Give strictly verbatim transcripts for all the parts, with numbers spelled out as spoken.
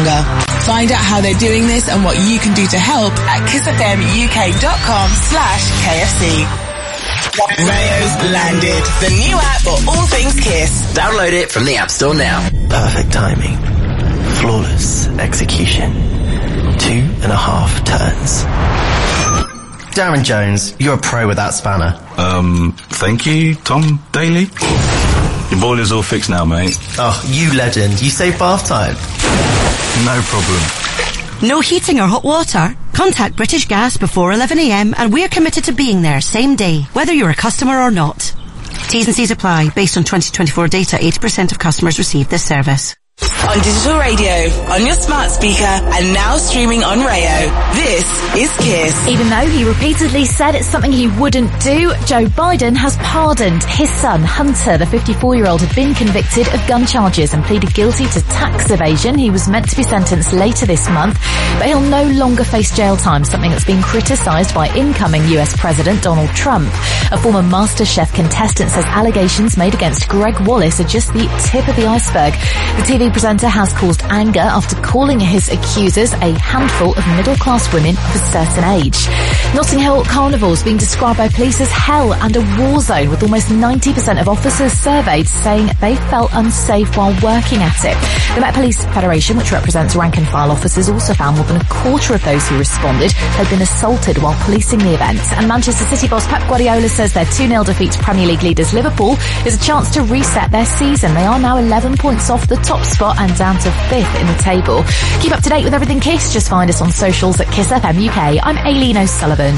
stronger. Find out how they're doing this and what you can do to help at kissfmuk.com slash KFC. Rayo's landed. The new app for all things Kiss. Download it from the App Store now. Perfect timing. Flawless execution. Two and a half turns. Darren Jones, you're a pro with that spanner. Um, thank you, Tom Daly. Your boiler's all fixed now, mate. Oh, you legend. You saved bath time. No problem. No heating or hot water? Contact British Gas before eleven a m and we're committed to being there same day, whether you're a customer or not. T's and C's apply. Based on twenty twenty-four data, eighty percent of customers receive this service. On digital radio, on your smart speaker, and now streaming on Rayo. This is Kiss. Even though he repeatedly said it's something he wouldn't do, Joe Biden has pardoned his son, Hunter. The fifty-four-year-old had been convicted of gun charges and pleaded guilty to tax evasion. He was meant to be sentenced later this month, but he'll no longer face jail time, something that's been criticised by incoming U S President Donald Trump. A former MasterChef contestant says allegations made against Greg Wallace are just the tip of the iceberg. The T V presenter has caused anger after calling his accusers a handful of middle-class women of a certain age. Notting Hill Carnival's being described by police as hell and a war zone, with almost ninety percent of officers surveyed saying they felt unsafe while working at it. The Met Police Federation, which represents rank-and-file officers, also found more than a quarter of those who responded had been assaulted while policing the event. And Manchester City boss Pep Guardiola says their two nil defeat to Premier League leaders Liverpool is a chance to reset their season. They are now eleven points off the top spot and down to fifth in the table. Keep up to date with everything Kiss. Just find us on socials at Kiss F M U K. I'm Aileen O'Sullivan.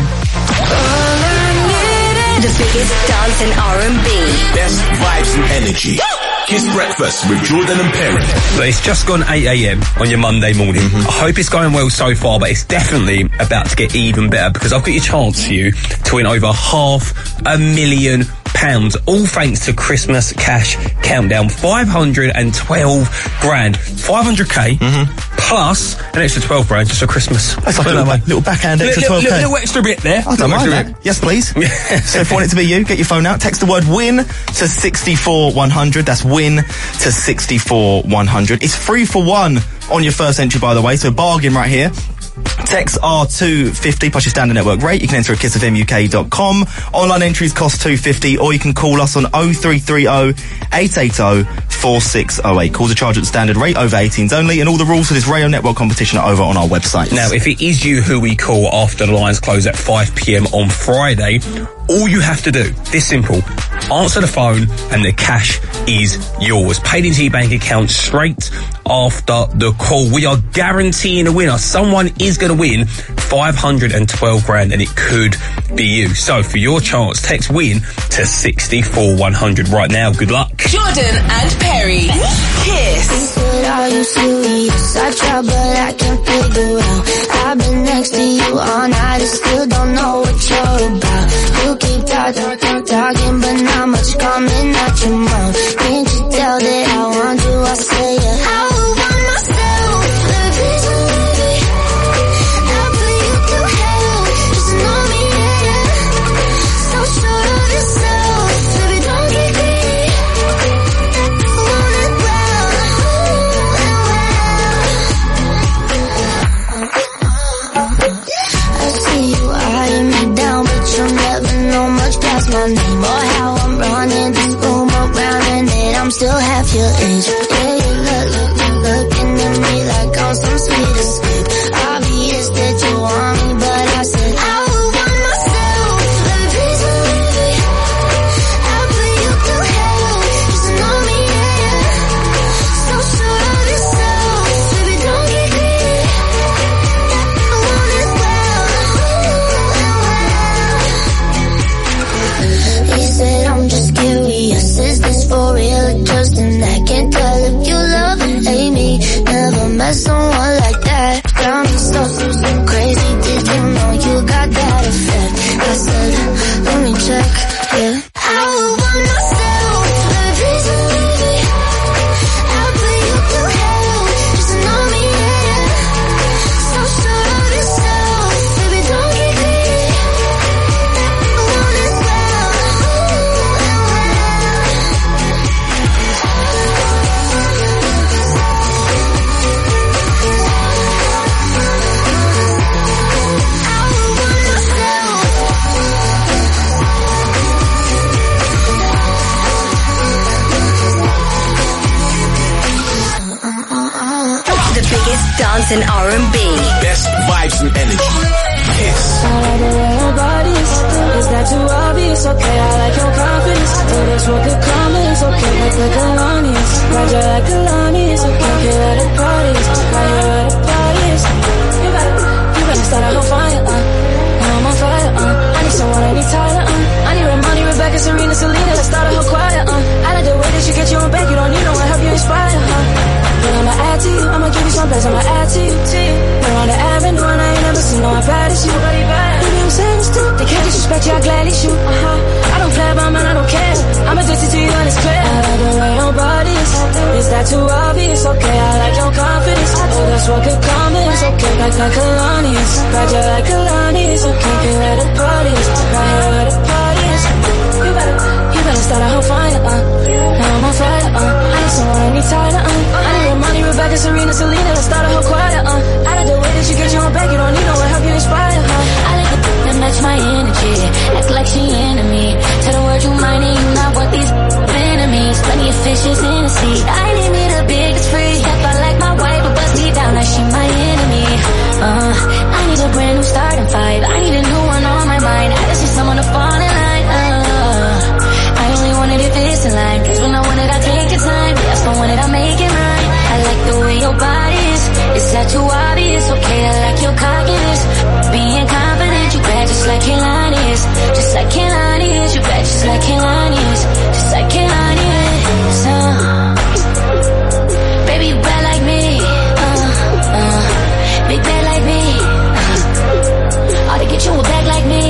The biggest dance and R and B. Best vibes and energy. Kiss Breakfast with Jordan and Perry. So it's just gone eight a m on your Monday morning. Mm-hmm. I hope it's going well so far, but it's definitely about to get even better because I've got your chance for you to win over half a million pounds, all thanks to Christmas Cash Countdown. five hundred twelve grand. five hundred k mm-hmm. plus an extra twelve grand just for Christmas. That's like a little, back, little backhand extra twelve k. Little, little extra bit there. I don't mind that. Bit. Yes, please. So if you want it to be you, get your phone out, text the word WIN to sixty-four one hundred. That's WIN to sixty-four one hundred. It's free for one on your first entry, by the way, so bargain right here. Text R two fifty plus your standard network rate. You can enter at kiss f m u k dot com. Online entries cost two fifty, or you can call us on oh three three oh, eight eight oh, four six oh eight. Calls are charged at the standard rate, over eighteens only, and all the rules for this Rayo Network competition are over on our website. Now, if it is you who we call after the lines close at five p m on Friday, all you have to do, this simple, answer the phone and the cash is yours. Paid into your bank account straight after the call. We are guaranteeing a winner. Someone is going to win five hundred twelve grand, and it could be you. So for your chance, text WIN to sixty-four one hundred right now. Good luck. Jordan and Perry. Kiss. Are you serious? I try, but I can't figure out. I've been next to you all night and still don't know what you're about. You keep talking, talking, talking, but not much coming out your mouth. Can't you tell that I want you? I say it. I would want myself. The reason maybe I'll put you through hell. Just know me, yeah. So sure of yourself. Baby, don't get greedy. Want it well. I see you eyeing me down, but you'll never know much past my name or how I'm running this room around, and that I'm still half your age. Yeah, you look, look, look, looking at me like I'm some sweet escape. Obvious that you want me, but I said I would want myself. The reason maybe I'll put you through hell. Just know me, yeah. So sure of yourself. Baby, don't get greedy. I want it well. He said I'm just curious. Is this for real or just an act? Can't tell if you love and hate me. Never met someone like that. Got me so, so, so crazy. Did you know you got that effect? I said, let me check, yeah. I would want myself. The reason maybe I'll put you through hell. Just know me, yeah. So sure of yourself. Baby, don't get greedy. I want it well. The biggest dance and R and B. Best vibes and energy. Kiss. I like the way your body is. Is that too obvious? Okay, I like your confidence. Oh, that's what could come is. Okay, like the Kalani's. Ride you like Kalani's. Okay, here at the parties. Right here at the parties. You better, you better start a whole fire, uh. Now I'm on fire, uh. I need someone, I need Tyler, uh. I need Ramoni, Rebecca, Serena, Selena. Let's start a whole choir, uh. I like the way that you get you on back. You don't need no one, help you inspire, huh? But I'ma add to you, I'ma give you some place, I'ma add to you, to you. We're on the avenue and I ain't never seen no one bad as you. Nobody bad. Baby, I'm saying this too. They can't disrespect you, I gladly shoot. Uh-huh. I don't play about man, I don't care. I'm addicted to you and it's clear. I like the way your body is. Is that too obvious? Okay, I like your confidence. Oh, that's what could come is. Okay, like like Kalani's. Ride you like Kalani's. Okay, here at the parties. Right here at the parties. You better, you better start a whole fire, uh. Now I'm on fire, uh. I need someone, I need Tyler, uh. I need Ramoni, Rebecca, Serena, Selena. Let's start a whole choir, uh. I like the way that you get you on back. You don't need no one, help you inspire, huh? I like the that match my energy. Act like she into me. Tell the word you mind and you not what these enemies. Plenty of fishes in the sea. I need me the biggest free. If I like my wife, but bust deep down like she my enemy. Uh, I need a brand new starting five. I need a new one on my mind. I just need someone to fall in line. Uh, I only want it if it's in line. Cause when I want it, I take your time. Yes, I want it, I make it right. I like the way your body is. Is that too obvious? Okay, I like your cockiness. Being confident, you bad just like Kehlani is. Just like Kehlani is. You bad just like Kehlani is. Just like Kehlani is. Uh, baby, you bad like me. Uh, uh, big bad like me. Uh, ought to get you a bag like me.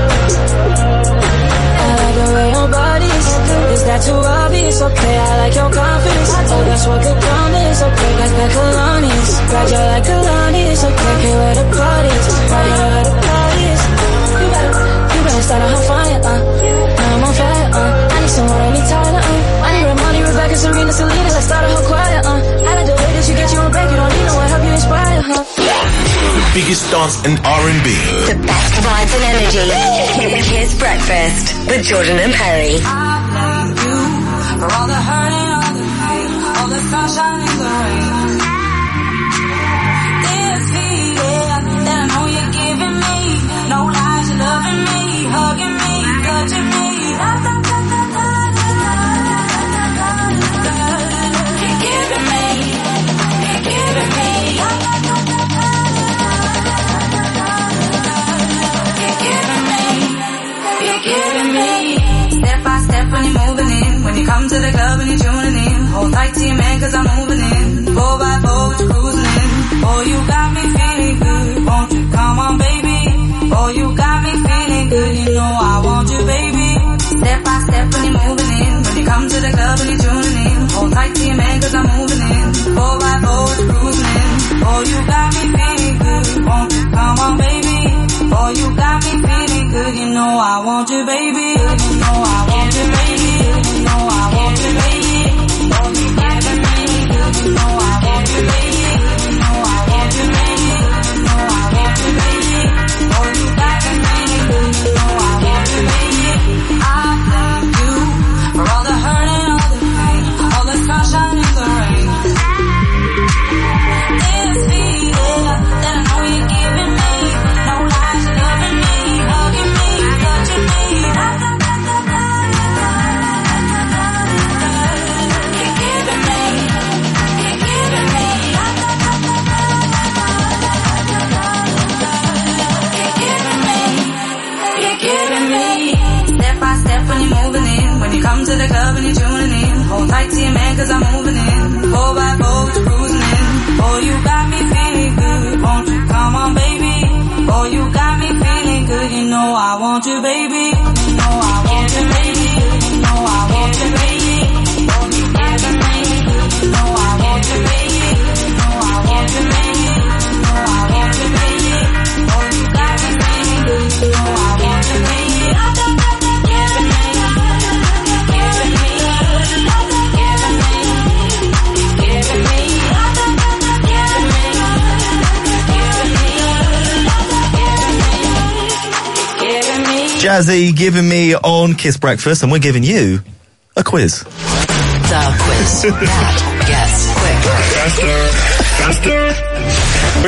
I like the way your body is. Is that too obvious? Okay, I like your confidence. Oh, that's what could come is. Okay, like the Kalani's. Ride you like Kalani's. Okay, here at the parties. Right here at the parties. You better, you better start a whole fire, uh. Now I'm on fire, uh. I need someone, I need Tyler, uh. I need Ramoni, Rebecca, Serena, Selena. Let's start a whole choir, uh. I like the way that you get you on back. You don't need no one, help you inspire, huh? The biggest dance and R and B. The best vibes and energy. Kiss Breakfast with Jordan and Perry. I blame you for all the hurt and all the pain, all the sunshine and the rain. This feeling that I know you're giving me, no lies, you're loving me, hugging me, touching me. You're giving me, you're giving me. Giving me step by step when you're moving in. When you come to the club and you're tuning in. Hold tight to your man cause I'm moving in. Four by four with you cruising in. Oh, you got me feeling good. Won't you come on, baby? Oh, you got me feeling good. You know I want you, baby. Step by step when you're moving in. When you come to the club and you're tuning in. Hold tight to your man cause I'm moving in. Four by four with you cruising in. Oh, you got me feeling good. Won't you come on, baby? Oh, you got me feeling good. You know I want you, baby. You know I want you, baby. You know I want you, baby. Oh, you giving me. You know I want you, baby. You know I want you, baby. You know I want you, baby. Oh, you got me feeling good. You know I want you, baby. I blame you for all the hurt and all the pain, all the sunshine and the rain. This feeling that I know you're giving me, no lies, you're loving me, hugging me, touching me. You're giving me, you're giving me. You're giving me, you're giving me. Step by step when you're moving in. When you come to the club and you're tuning in. Hold tight to your man cause I'm moving in. Four by four with you cruising in. Oh, you got me feeling good. Won't you come on, baby? Oh, you got me feeling good. You know I want you, baby. You know I want you, baby. You know I want you, baby. Oh, you giving me. You know I want you, baby. You know I want you, baby. You know I want you, baby. Oh, you got me feeling good. You know I want you, baby. Giving me, giving me, giving me, giving me, giving me. Jazzy giving me on Kiss Breakfast, and we're giving you a quiz. The quiz that gets quicker. Faster, faster.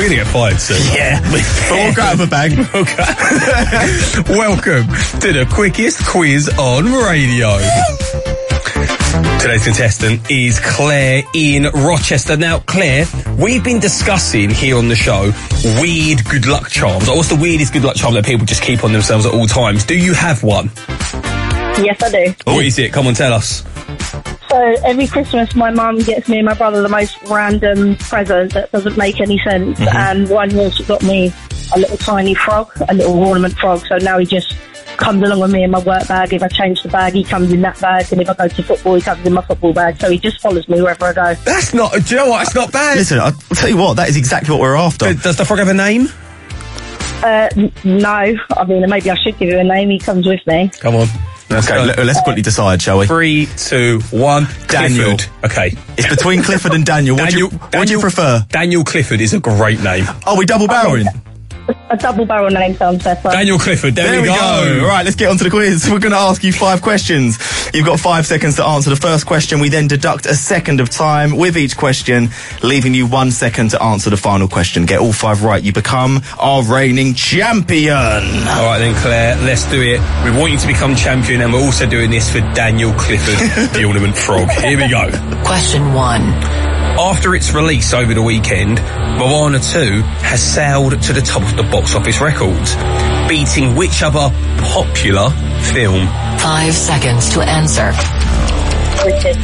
You're going to get fired soon. Yeah. But we'll go out of a bag. Okay. Welcome to the quickest quiz on radio. Today's contestant is Claire in Rochester. Now, Claire, we've been discussing here on the show weird good luck charms. Like, what's the weirdest good luck charm that people just keep on themselves at all times? Do you have one? Yes, I do. What is it? Come on, tell us. So every Christmas, my mum gets me and my brother the most random present that doesn't make any sense. Mm-hmm. And one year she got me a little tiny frog, a little ornament frog. So now he just comes along with me in my work bag. If I change the bag, he comes in that bag. And if I go to football, he comes in my football bag. So he just follows me wherever I go. That's not, do you know what? It's not bad. Listen, I'll tell you what, that is exactly what we're after. Does, does the frog have a name? Uh, n- no. I mean, maybe I should give you a name. He comes with me. Come on. Let's okay, let, let's quickly decide, shall we? Three, two, one. Daniel. Clifford. Okay. It's between Clifford and Daniel. What do you, Daniel, do you prefer? Daniel Clifford is a great name. Oh, we double barreling? A double barrel name sounds better. Daniel Clifford, there, there we, we go. go. All right, let's get on to the quiz. We're going to ask you five questions. You've got five seconds to answer the first question. We then deduct a second of time with each question, leaving you one second to answer the final question. Get all five right, you become our reigning champion. All right then, Claire, let's do it. We want you to become champion, and we're also doing this for Daniel Clifford, the ornament frog. Here we go. Question one. After its release over the weekend, Moana two has sailed to the top of the box office records, beating which other popular film? Five seconds to answer. Wicked.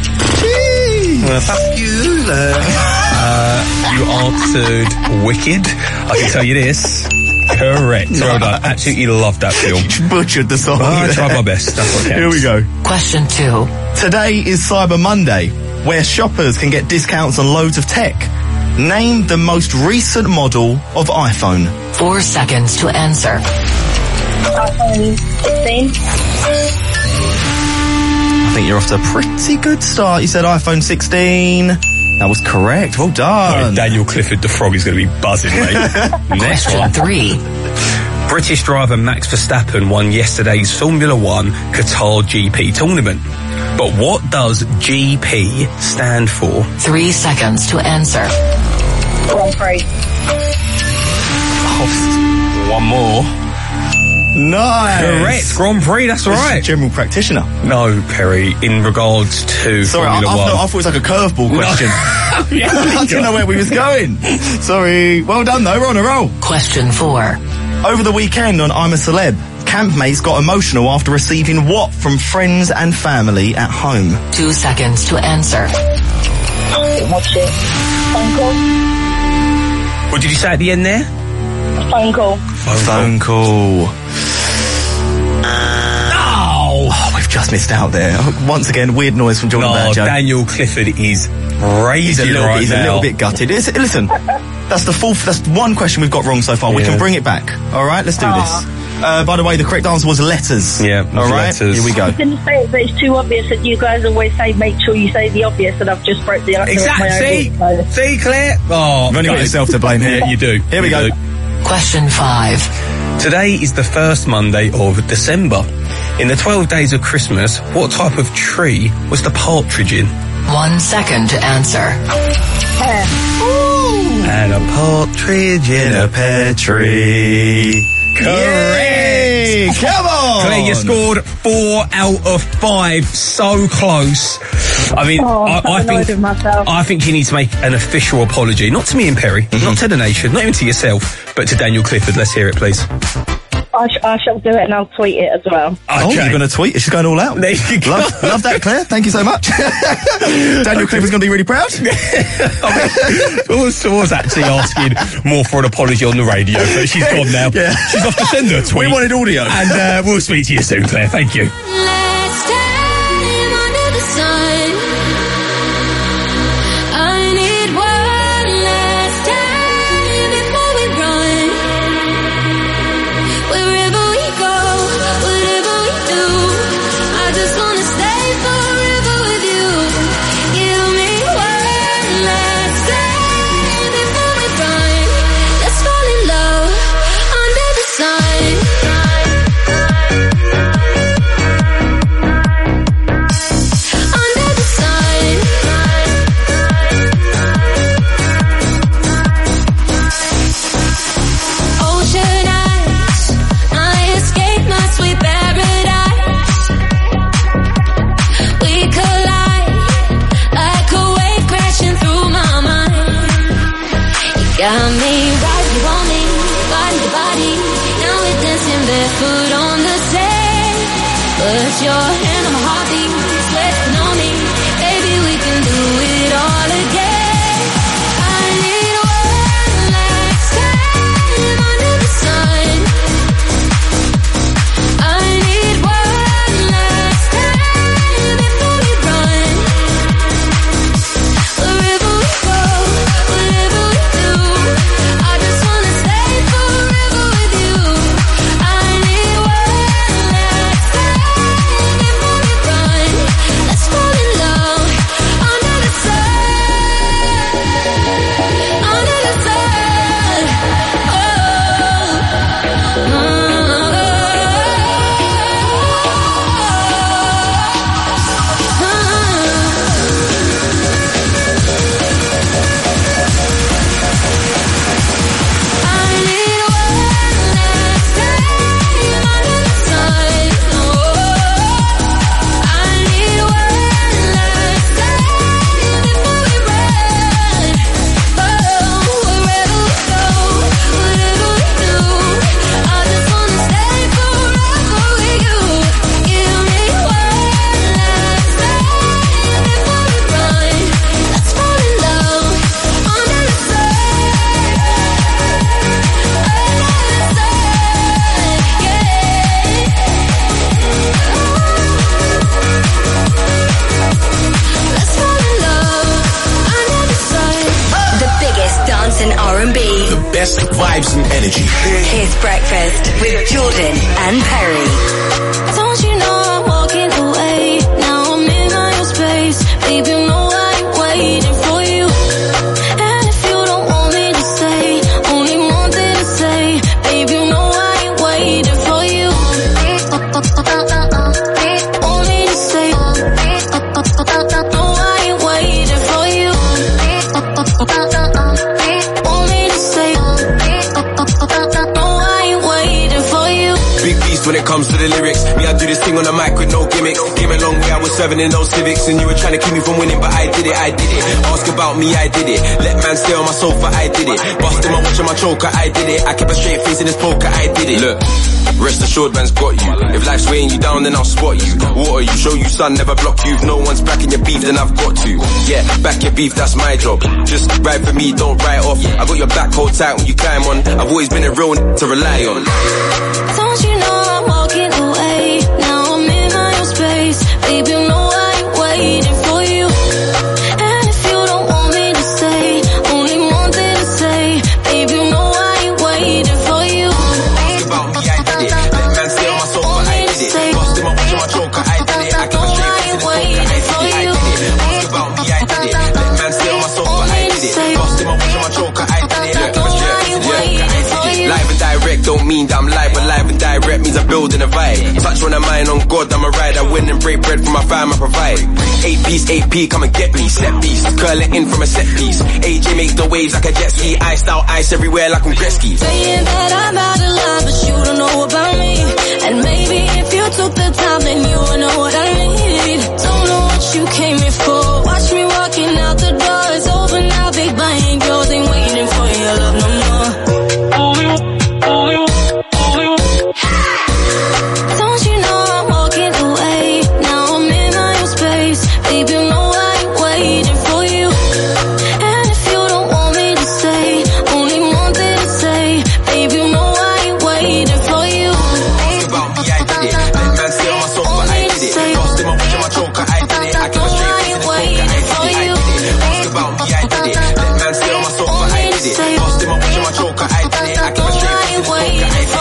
Popular. Uh, you answered Wicked. I can tell you this. Correct. Nice. Well done. Absolutely loved that film. You butchered the song. Oh, I tried my best. That's what counts. Here we go. Question two. Today is Cyber Monday, where shoppers can get discounts on loads of tech. Name the most recent model of iPhone. Four seconds to answer. iPhone sixteen. I think you're off to a pretty good start. You said iPhone sixteen. That was correct. Well done. Oh, Daniel Clifford the frog is going to be buzzing, mate. Next Question one. three. British driver Max Verstappen won yesterday's Formula One Qatar G P tournament. But what does G P stand for? Three seconds to answer. Grand Prix. Oh, one more. Nice. Correct. Grand Prix, that's right. General practitioner. No, Perry, in regards to Sorry, I, I, Formula One. thought, I thought it was like a curveball question. Yeah, I didn't know where we was going. Sorry. Well done, though. We're on a roll. Question four. Over the weekend on I'm a Celeb, campmates got emotional after receiving what from friends and family at home? Two seconds to answer. Watch it. Phone call. What did you say at the end there? Phone call. Phone, Phone call. Oh! Oh, we've just missed out there. Once again, weird noise from Jordan No, Badger. Daniel Clifford is raging He's a little, right bit, he's now. a little bit gutted. It's, listen, that's the fourth, that's one question we've got wrong so far. We Yeah. can bring it back. All right, let's do this. Uh, by the way, the correct answer was letters. Yeah, all right. letters. Here we go. I didn't say it, but it's too obvious that you guys always say make sure you say the obvious, and I've just broke the answer. Exactly. See, see, Claire. Oh, You've only got yourself to blame here. Yeah, you do. Here we You go. do. Question five. Today is the first Monday of December. In the twelve days of Christmas, what type of tree was the partridge in? One second to answer. And a partridge in a pear tree. Yay! Come on! Claire, you scored four out of five. So close. I mean, Oh, I, I'm I annoyed think with myself. I think you need to make an official apology, not to me and Perry, mm-hmm. not to the nation, not even to yourself, but to Daniel Clifford. Let's hear it, please. I, sh- I shall do it, and I'll tweet it as well. Oh, you're going to tweet? She's going all out. There you go. Love, love that, Claire. Thank you so much. Daniel Clifford's going to be really proud. I was, I was actually asking more for an apology on the radio, but she's gone now. Yeah. She's off to send her a tweet. We wanted audio. And uh, we'll speak to you soon, Claire. Thank you. Last time under the sun, I need one last time before we run. Wherever we go, whatever we do, I just wanna stay forever with you. Give me one last time before we run. Let's fall in love under the sun. Under Got me right, you want me, body to body. Now we're dancing barefoot on the sand. Put your hand on my heartbeat, sweating on me. Baby, we can do it all again. I need one last time under the sun. I need one last time before we run. Wherever we go, whatever we do, I just wanna stay forever with you. I need one last time before we run. Let's fall in love under the sun, under the sun. Oh, oh. The best vibes and energy. Kiss Breakfast with Jordan and Perry. Don't you know I'm walking away? Now I'm in my own space. Baby, you know I ain't waiting for you. And if you don't want me to stay, only one thing to say. Baby, you know I ain't waiting for you. Only to say, no, I ain't waiting for you. Only to say, no, I ain't waiting for you. Big beast when it comes to the lyrics. Me, I do this thing on the mic with no gimmicks. Came a long way, I was serving in those civics. And you were trying to keep me from winning, but I did it, I did it. Ask about me, I did it. Let man stay on my sofa, I did it. Busting my watch on my choker, I did it. I keep a straight face in this poker, I did it. Look, rest assured man's got you. If life's weighing you down, then I'll spot you. Water you, show you sun, never block you. If no one's backing your beef, then I've got to. Yeah, back your beef, that's my job. Just ride for me, don't write off. I got your back, hold tight when you climb on. I've always been a real n- to rely on. Don't you know I'm walking away? Now I'm in my own space. Baby, you know I ain't waiting for you. And if you don't want me to stay, only one thing to say. Baby, you know I ain't waiting for you. Ask about me, I did it. Let man stay on my sofa, I did it. Busting my watch on my choker, I did it. I keep a straight face in this poker, I did it, I did it. Ask about me, I did it. Let man stay on my sofa, I did it. Busting my watch on my choker, I did it. I keep a straight face in this poker, I did it. Live and direct don't mean that I'm live, but live and direct means I'm building a vibe. Touch on a mind, on God, I'm a ride. I win and break bread for my fam, I provide. Eight piece, eight P, come and get me. Set piece, curl it in from a set piece. A J make the waves like a jet ski. Iced out ice everywhere like I'm Gretzky. Saying that I'm out of line, but you don't know about me. And maybe if you took the time, then you would know what I need. Don't know what you came here for. Watch me walking out the door. It's over now, big bang. Girls ain't waiting for your love no more. Don't you know I'm walking away? Now I'm in my own space. Baby, you know I ain't waiting for you. And if you don't want me to stay, only one thing to say. Baby, you know I ain't waiting for you. Ask about me, I did it. Let man stay on my sofa, I did it. Busting my watch on my choker, I did it. I keep a straight face in this poker, I did it, I did it. Ask about me, I did it. Let man stay on my sofa, I did it. Busting my watch on my choker, I did it. I keep a straight face in this poker, I did it.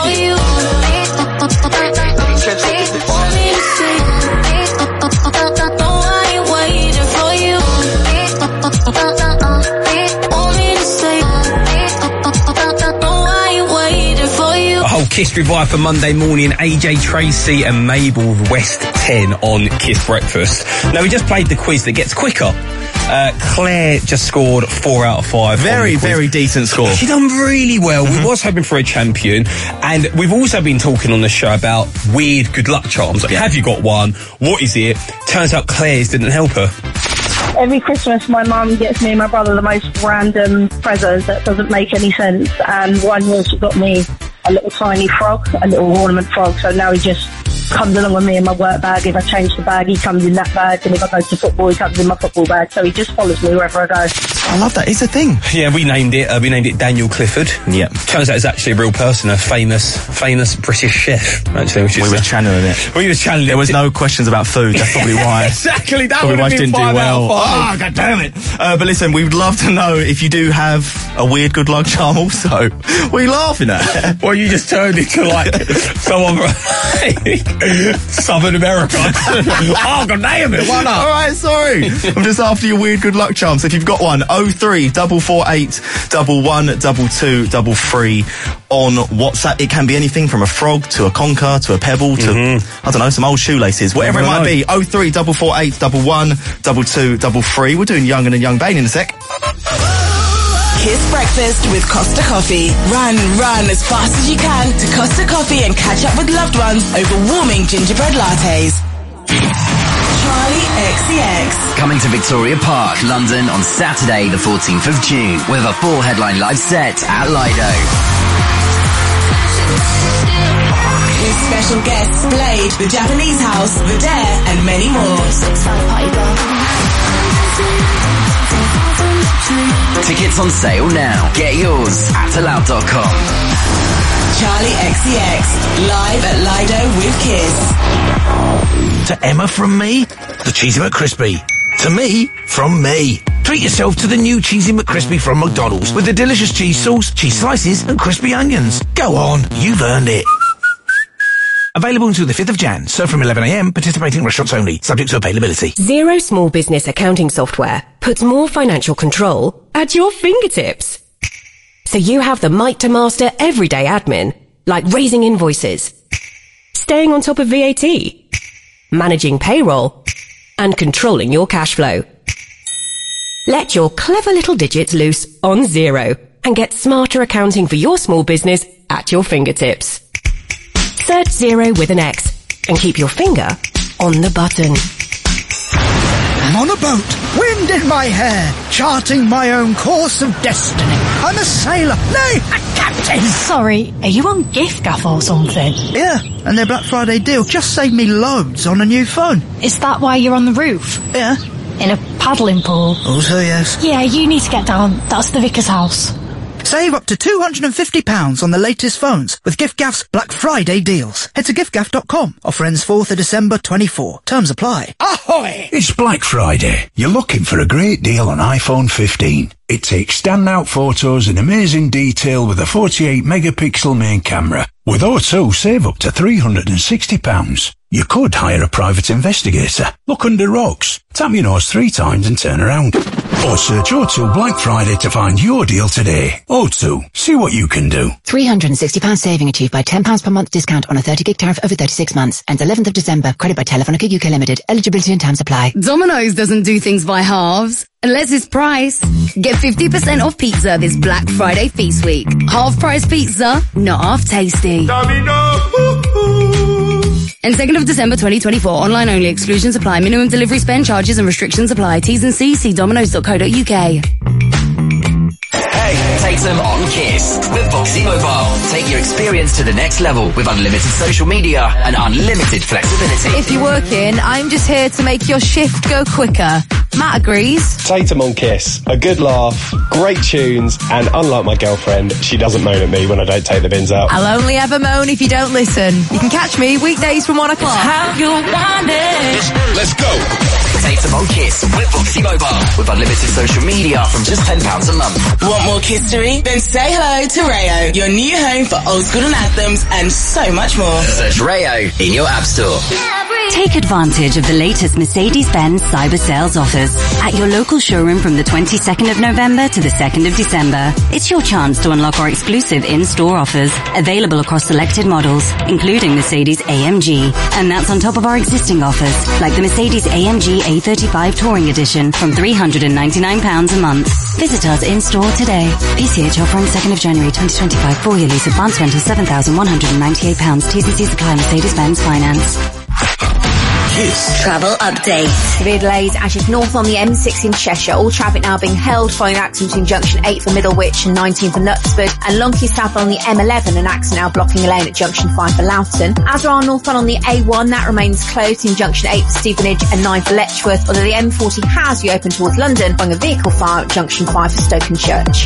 Kiss Revive for Monday morning. A J Tracy and Mabel West ten on Kiss Breakfast. Now we just played the quiz that gets quicker. Uh, Claire just scored four out of five. Very, very decent score. She done really well. Mm-hmm. We was hoping for a champion, and we've also been talking on the show about weird good luck charms. Like, yeah. Have you got one? What is it? Turns out Claire's didn't help her. Every Christmas, my mum gets me and my brother the most random presents that doesn't make any sense. And one year she got me a little tiny frog, a little ornament frog. So now he just comes along with me in my work bag. If I change the bag, he comes in that bag. And if I go to football, he comes in my football bag. So he just follows me wherever I go. I love that. It's a thing. Yeah, we named it. Uh, we named it Daniel Clifford. Yeah. Turns out it's actually a real person, a famous, famous British chef. Actually, which is we were uh, channeling it. We were channeling. There was it. no questions about food. That's probably why. Exactly. That probably would why have she been didn't do five well. out of five. Oh, god damn it! Uh, but listen, we would love to know if you do have a weird good luck charm. Also, what are you laughing at? Well, you just turned into like someone from like, Southern America. Oh god damn it! Why not? All right, sorry. I'm just after your weird good luck charm. So if you've got one, oh three double four eight double one double two double three on WhatsApp. It can be anything from a frog to a conker to a pebble to mm-hmm. I don't know, some old shoelaces, whatever it might know. be. oh three double four eight double one double two double three. We're doing Young and a Young Bane in a sec. Kiss Breakfast with Costa Coffee. Run, run as fast as you can to Costa Coffee and catch up with loved ones over warming gingerbread lattes. Charlie X C X. Coming to Victoria Park, London on Saturday the fourteenth of June with a full headline live set at Lido. With special guests Blade, The Japanese House, The Dare and many more. Tickets on sale now. Get yours at aloud dot com. Charlie X C X, live at Lido with Kiss. To Emma from me, the Cheesy McCrispy. To me, from me. Treat yourself to the new Cheesy McCrispy from McDonald's with the delicious cheese sauce, cheese slices and crispy onions. Go on, you've earned it. Available until the fifth of January, served from eleven a m, participating restaurants only, subject to availability. Xero Small Business Accounting Software puts more financial control at your fingertips. So you have the might to master everyday admin, like raising invoices, staying on top of V A T, managing payroll, and controlling your cash flow. Let your clever little digits loose on Xero and get smarter accounting for your small business at your fingertips. Search Xero with an X and keep your finger on the button. I'm on a boat, wind in my hair, charting my own course of destiny. I'm a sailor, nay, a captain. Sorry, are you on giffgaff or something? Yeah, and their Black Friday deal just saved me loads on a new phone. Is that why you're on the roof? Yeah. In a paddling pool? Also, yes. Yeah, you need to get down. That's the vicar's house. Save up to two hundred fifty pounds on the latest phones with giffgaff's Black Friday deals. Head to giffgaff dot com. Offer ends fourth of December twenty-four. Terms apply. Ahoy! It's Black Friday. You're looking for a great deal on iPhone fifteen. It takes standout photos in amazing detail with a forty-eight megapixel main camera. With O two, save up to three hundred sixty pounds. You could hire a private investigator, look under rocks, tap your nose three times and turn around. Or search O two Black Friday to find your deal today. O two, see what you can do. three hundred sixty pounds saving achieved by ten pounds per month discount on a thirty gig tariff over thirty-six months. Ends eleventh of December. Credit by Telefonica U K Limited. Eligibility and terms apply. Domino's doesn't do things by halves. Unless it's price. Get fifty percent off pizza this Black Friday feast week. Half price pizza, not half tasty. And second of December twenty twenty-four, online only, exclusions apply, minimum delivery spend, charges and restrictions apply. T's and C's, see dominos dot co dot U K. Hey, take them on Kiss with Voxy Mobile. Take your experience to the next level with unlimited social media and unlimited flexibility. If you're working, I'm just here to make your shift go quicker. Matt agrees. Tatum on Kiss. A good laugh, great tunes, and unlike my girlfriend, she doesn't moan at me when I don't take the bins out. I'll only ever moan if you don't listen. You can catch me weekdays from one o'clock. How you want it. Let's go. Tatum on Kiss with Voxy Mobile. With unlimited social media from just ten pounds a month. Want more Kissery? Then say hello to Rayo, your new home for old school and anthems and so much more. Search Rayo in your app store. Take advantage of the latest Mercedes-Benz cyber sales offers at your local showroom from the twenty-second of November to the second of December. It's your chance to unlock our exclusive in-store offers available across selected models, including Mercedes A M G. And that's on top of our existing offers, like the Mercedes A M G A thirty-five Touring Edition from three hundred ninety-nine pounds a month. Visit us in-store today. P C H offering second of January twenty twenty-five. Four-year lease advance rental seven thousand one hundred ninety-eight pounds. T's and C's apply. Mercedes-Benz Finance. Kiss Travel Update. Severe delays as north on the M six in Cheshire. All traffic now being held following an accident between junction eight for Middlewich and nineteen for Knutsford. And Lonky south on the M eleven, an accident now blocking a lane at junction five for Loughton. As are northbound on the A one, that remains closed in junction eight for Stevenage and nine for Letchworth. Although the M forty has reopened towards London, following a vehicle fire at junction five for Stokenchurch.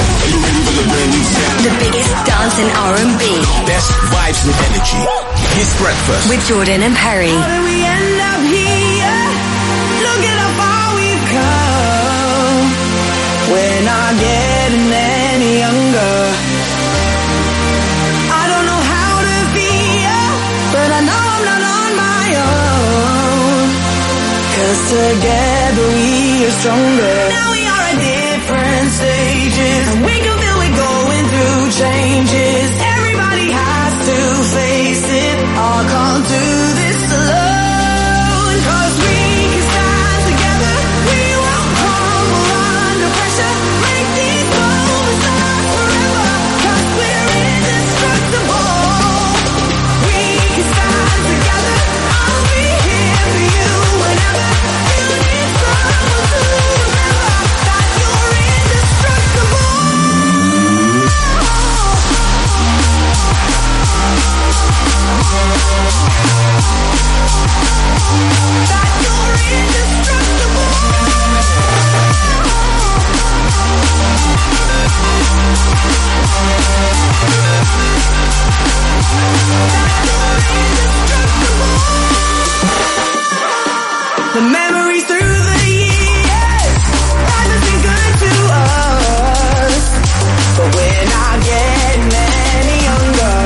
The biggest dance and R and B. Best vibes and energy. Kiss Breakfast. With Jordan and Perry. How did we end up here? Look at how far we've come. We're not getting any younger. I don't know how to feel, but I know I'm not on my own. 'Cause together we are stronger. Now we are at different stages, and we can feel we're going through changes. Everybody has to face it. I can't do this alone. 'Cause we can stand together. We won't crumble under pressure. Make these moments last forever. 'Cause we're indestructible. We can stand together. I'll be here for you whenever you need someone to remember that you're indestructible. That you're indestructible. The memories through the years haven't been good to us, but we're not getting any younger.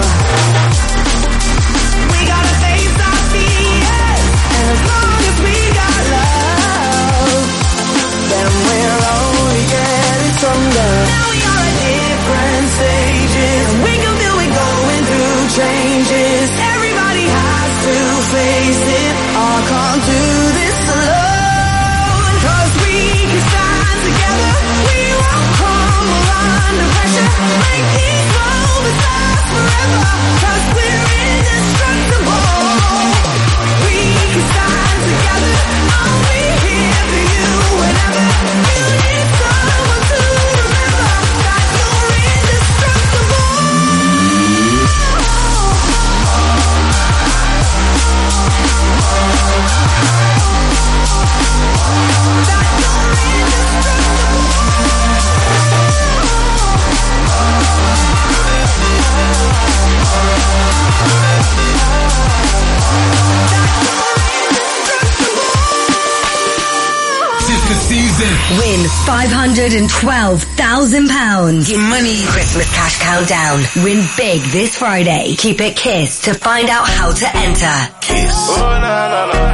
We gotta face our fears, and as long as we got love, then we're only getting stronger. Now we are at different stages, and we can feel we're going through changes. Everybody has to face it. I can't do this alone. 'Cause we can stand together. We won't crumble under pressure. Make these moments last forever. 'Cause we're indestructible. We can stand together. I'll be here for you whenever you need someone to remember that you're indestructible. Win five hundred twelve thousand pounds. Your money Christmas cash countdown. Win big this Friday. Keep it Kiss to find out how to enter. Kiss. Oh, na, na, na.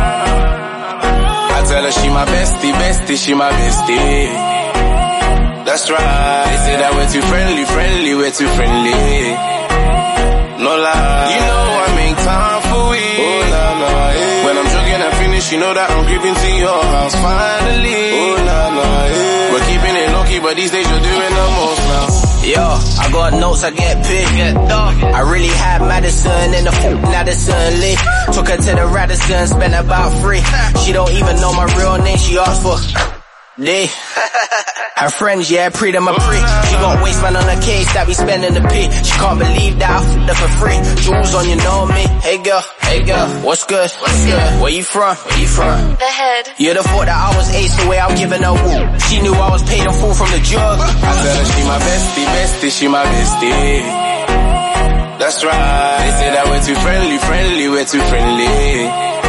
I tell her she my bestie, bestie, she my bestie. That's right. They say that we're too friendly, friendly, we're too friendly. No lie. You know I make time for it. Oh, nah, nah, yeah. When I'm jogging and finish, you know that I'm creeping to your house finally. Oh, nah, nah, yeah. We're keeping it low-key, but these days you're doing the most now. Yo, I got notes, I get paid. I really had Madison in the f***ing Addison Lee. Took her to the Radisson, spent about three. She don't even know my real name, she asked for D. Her friends, yeah, pre them a pre. She got waistband on her case that we spending the P. She can't believe that I f***ed her for free. Jewels on, you know me. Hey girl, hey girl, what's good? What's good? Where you from? Where you from? The head. You'd have thought that I was ace the way I'm giving her woo. She knew I was paid in full from the jug. I tell her she my bestie, bestie, she my bestie. That's right. They say that we're too friendly, friendly, we're too friendly.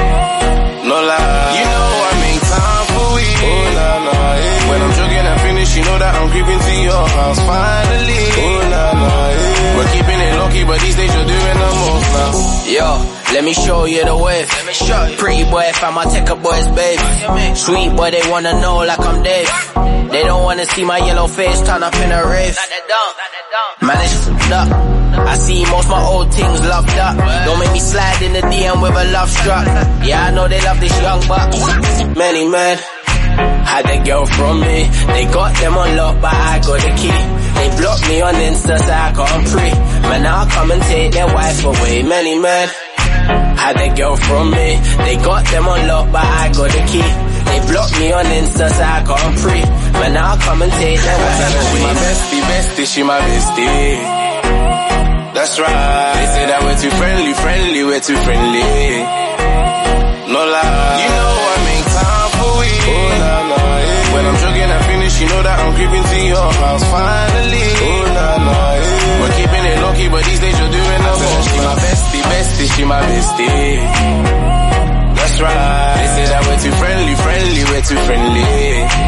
No lie. You know I make time for it. Oh, nah, nah, yeah. When I'm jogging and finish, you know that I'm creeping to your house finally. Oh, nah, nah, yeah. We're keeping it low-key, but these days you're doing the most now. Yo, let me show you the way. Let me show you. Pretty boy, if I'ma take a boy's babe. Sweet boy, they wanna know like I'm Dave. They don't wanna see my yellow face turn up in a rave. Man, it's f***ed up. I see most my old things loved up. Don't make me slide in the D M with a love struck. Yeah, I know they love this young buck. Many men had a girl from me. They got them on lock, but I got the key. They blocked me on Insta, so I can't pre. Man, I'll come and take their wife away. Many men Had a girl from me, they got them on lock, but I got the key. They blocked me on Insta, so I got 'em free. But now I come and take them away. She my bestie, bestie, she my bestie. That's right. They say that we're too friendly, friendly, we're too friendly. No lie. You know I make time for we. Oh, nah, nah, yeah. When I'm jogging, I finish, you know that I'm creeping to your house finally. Oh, nah, nah, yeah. We're keeping it low-key, but these days you're doing the most. She my bestie, bestie, she my bestie. That's right. They say that we're too friendly, friendly, we're too friendly.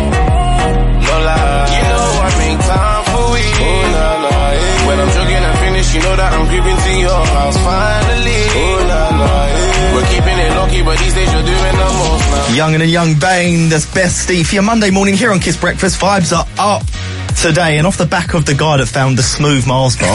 No lie. You know I make time for we. Oh, nah, nah, yeah. When I'm jogging, I finish, you know that I'm creeping to your house finally. Oh, nah, nah, yeah. We're keeping it low-key, but these days you're doing the most now. Young and a Young Bane, that's Bestie for your Monday morning here on Kiss Breakfast. Vibes are up today, and off the back of the guy that found the smooth Mars bar,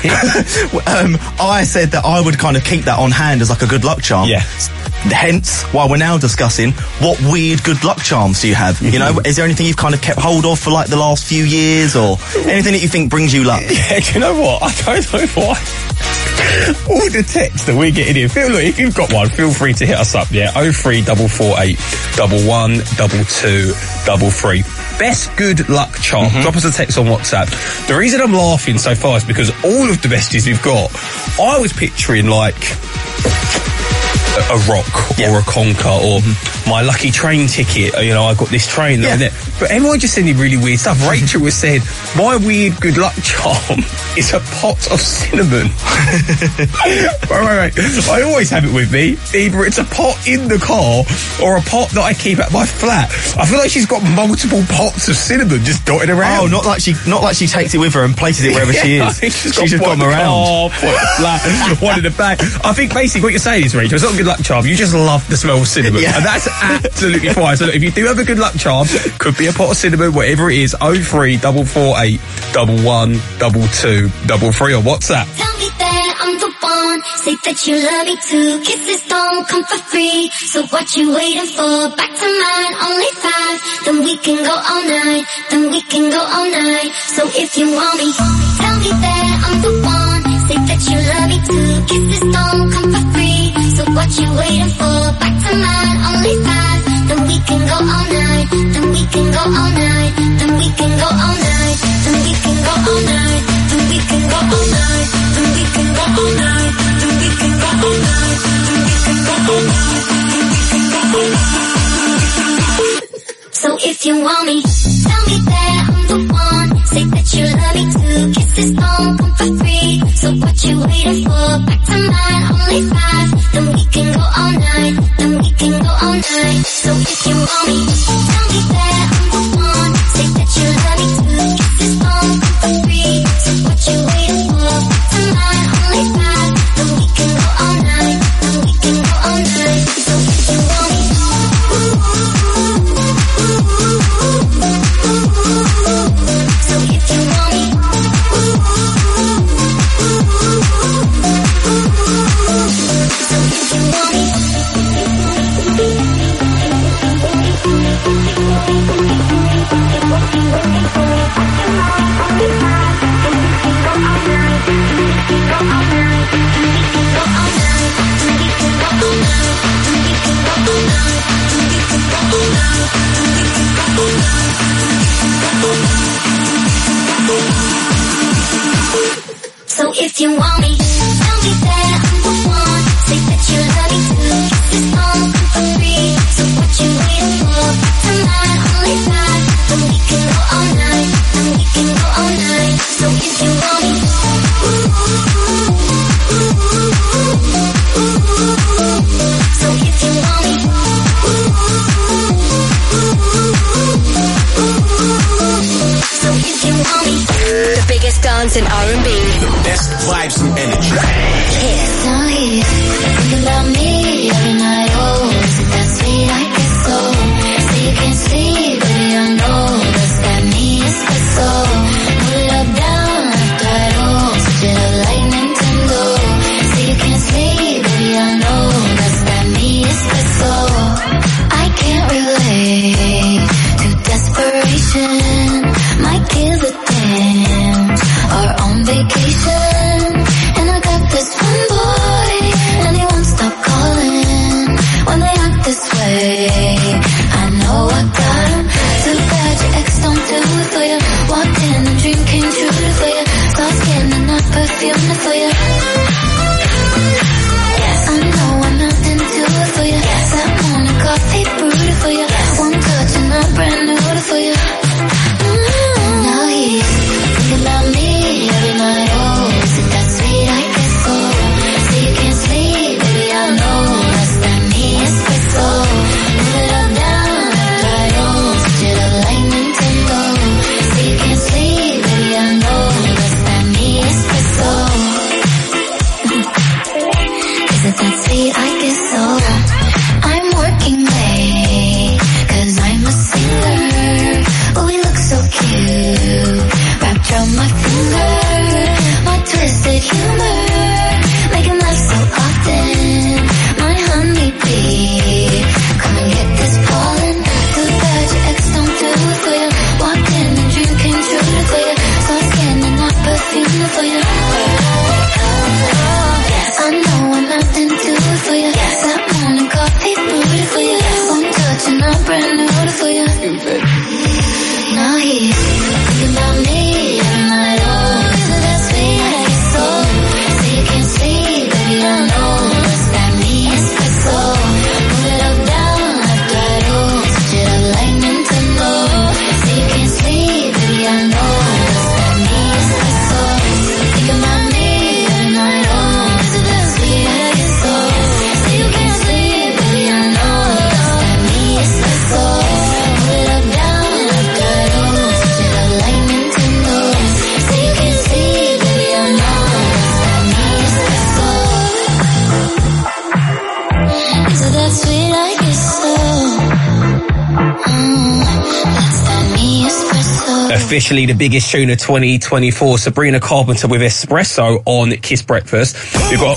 um, I said that I would kind of keep that on hand as like a good luck charm. Yeah. Hence why we're now discussing what weird good luck charms do you have? Mm-hmm. You know, is there anything you've kind of kept hold of for like the last few years, or anything that you think brings you luck? Yeah, do you know what? I don't know why. All the texts that we're getting in, feel look, if you've got one, feel free to hit us up, yeah? oh three four four eight, one one two two two three. Best good luck charm. Mm-hmm. Drop us a text on WhatsApp. The reason I'm laughing so far is because all of the besties we've got, I was picturing like a, a rock yeah. or a conker or mm-hmm. my lucky train ticket. You know, I got this train. Yeah. There. But everyone just sending really weird stuff. Rachel was saying, my weird good luck charm is a pot of cinnamon. right, right, right. I always have it with me. Either it's a pot in the car or a pot that I keep at my flat. I feel like she's got multiple pots of cinnamon just dotted around. Oh, not like she, not like she takes it with her and places it wherever yeah, she is. I think she's, she's just got them around. Car, pot in the flat, one in the back. I think basically what you're saying is, Rachel, it's not a good luck charm. You just love the smell of cinnamon, yeah. and that's absolutely fine. So look, if you do have a good luck charm, could be a pot of cinnamon, whatever it is. oh three four four eight, one one two two two three on WhatsApp. Tell me that I'm the one. Say that you love me too. Kisses don't come for free. So what you waiting for? Back to mine, only five. Then we can go all night. Then we can go all night. So if you want me, tell me that I'm the one. Say that you love me too. Kisses don't come for free. So what you waiting for? Back to mine, only five. Then we can go all night. Then we can go all night. Then we can go all night. Then we can go all night. Then we can go all night. Then we can go all night. Then we can go all night. Then we can go all night. Then we can go all night. So if you want me, tell me that I'm the one. Say that you love me too. Kisses don't come for free. So what you waiting for? Back to mine, only five. Then we can go all night. Then we can go all night. So if you want me, tell me that I'm the one. Say that you love me too. Kisses don't come for free. So what you waiting for? Back to mine, only five. Then we can go all night. Then we can go all night. So if you want me, so if you want me, so if you want me. So if you want me, tell me that I'm the one. Say that you love me too. Kisses don't come for free. So what you waiting for? Back to mine, only five. Then we can go all night. Then we can go all night. So if you want me, so if you want me, so if you want me. The biggest dance in R and B. The best vibes and energy. Kiss. Now you think about me every night. Oh, is it that sweet I can so? Say you can't sleep, baby, I know that's that me espresso. Put it up down like that. Oh, switch it up like Nintendo. Say you can't sleep, baby, I know that's that me espresso. I can't relate to desperation. Might give a damn. Are on vacation, and I got this one boy, and he won't stop perfume for you. Yes, I know I'm nothing to it for you. Yes, that morning coffee brewed for you. Yes, one touch and I'm brand new for you. Mm-hmm. Now he's thinking about me every night. Oh, is it that sweet? I guess so. So you can't sleep, baby, I know. That's that me espresso. Move it up, down, left, right, oh. Switch it up like Nintendo. So you can't sleep, baby, I know. That's that me espresso. Is it that sweet? I guess so. I'm working late, cause I'm a singer. Oh, we look so cute, wrapped around my finger. My twisted humor, making love so often. My honeybee, come and get this pollen. Too bad your ex don't do it for you. Walked in and dream came true for you. So scanning that perfume for you. I know I'm nothing to it for you. That morning coffee brewed for you. One touch and I'm brand new for you. Now he's thinking about me every night. Oh, is it that sweet? I guess so. So you can't sleep, baby, I know. It's that me espresso. Move it up, down, left, right, oh. Switch it up like Nintendo. So you can't sleep, baby, I know. It's that me espresso. Thinking about me every night. Oh, is it that sweet? I guess so. So you can't sleep, baby, I know. It's that me espresso. Move it up, down, left, right, oh. Switch it up like Nintendo. So you can't sleep, baby, I know. It's that me espresso. Is it that sweet? I guess so. Mm, that's that me espresso. Officially the biggest tune of twenty twenty-four, Sabrina Carpenter with Espresso on Kiss Breakfast. We've got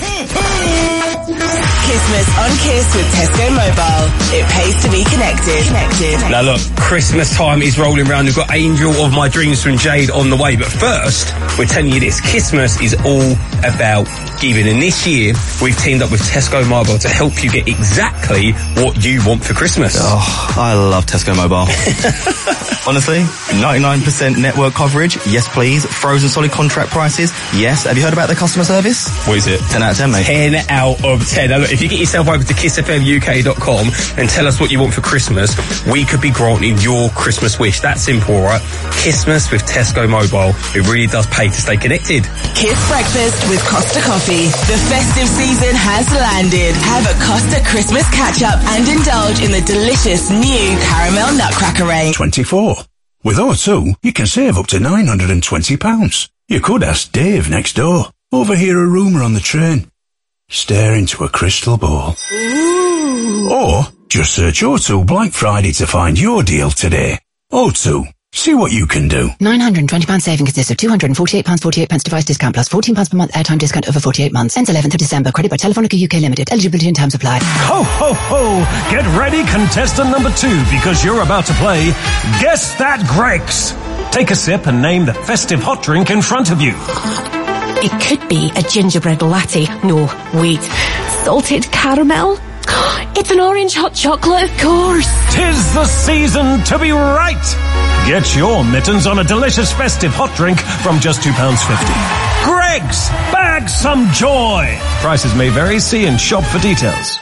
Christmas on Kiss with Tesco Mobile. It pays to be connected. Connected. Now look, Christmas time is rolling round. We've got Angel of My Dreams from Jade on the way. But first, we're telling you this. Christmas is all about giving. And this year, we've teamed up with Tesco Mobile to help you get exactly what you want for Christmas. Oh, I love Tesco Mobile. Honestly, ninety-nine percent network coverage. Yes, please. Frozen solid contract prices. Yes. Have you heard about the customer service? What is it? ten out of ten, mate. ten out of ten. Now look, if you get yourself over to kiss f m u k dot com and tell us what you want for Christmas, we could be granting your Christmas wish. That's simple, right? Christmas with Tesco Mobile. It really does pay to stay connected. Kiss Breakfast with Costa Coffee. The festive season has landed. Have a Costa Christmas catch-up and indulge in the delicious new caramel nutcracker range. twenty-four. With O two, you can save up to nine hundred twenty pounds. You could ask Dave next door. Overhear a rumour on the train. Stare into a crystal ball. Ooh. Or just search O two Black Friday to find your deal today. O two. See what you can do. nine hundred twenty pounds saving consists of two hundred forty-eight pounds forty-eight pence device discount plus fourteen pounds per month airtime discount over forty-eight months. Ends eleventh of December. Credit by Telefonica U K Limited. Eligibility and terms apply. Ho, ho, ho! Get ready, contestant number two, because you're about to play Guess That Greggs. Take a sip and name the festive hot drink in front of you. It could be a gingerbread latte. No, wait. Salted caramel? It's an orange hot chocolate, of course. Tis the season to be right. Get your mittens on a delicious festive hot drink from just two pounds fifty. Greggs, bag some joy. Prices may vary. See and shop for details.